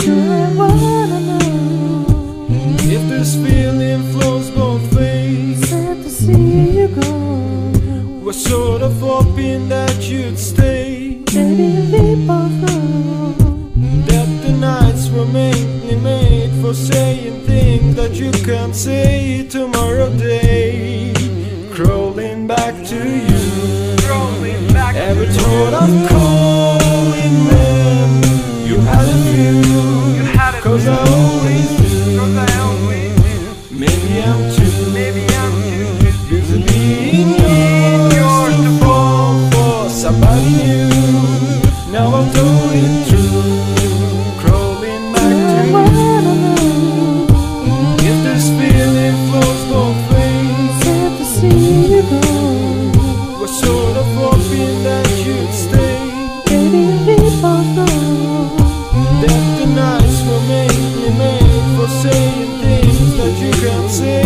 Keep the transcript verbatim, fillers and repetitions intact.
I wanna know if this feeling flows both ways. sad to see you go. Was sort of hoping that you'd stay, Baby, we both know that the nights were mainly made for saying things that you can't say tomorrow day. Crawling back to you, Crawling back to every you. thought of calling them, you had a few, You had it cause I too. always do. Cause I always do. Maybe I'm too Maybe I'm too busy being yours to fall for somebody new. Now I'm told it true, crawling back I to you. wanna know If this feeling flows both ways, sad to see you go. was sort of hoping that you'd stay, Baby, we both know that the nights were mainly made for saying things that you can't say